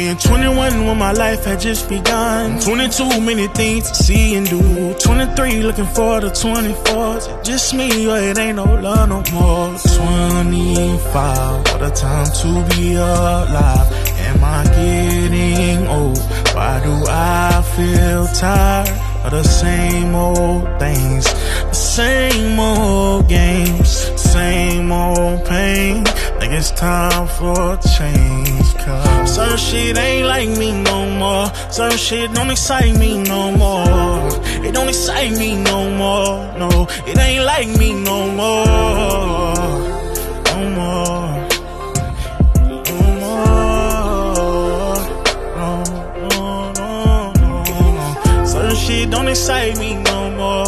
being 21 when my life had just begun. 22, many things to see and do. 23, looking forward to 24. Is it just me or it ain't no love no more? 25, what a time to be alive. Am I getting old? Why do I feel tired of the same old things? The same old games, same old pain. Think it's time for a change, cause some shit ain't like me no more. Some shit don't excite me no more. It don't excite me no more. No, it ain't like me no more. No more. No more. No, no, no, no, no. Some shit don't excite me no more.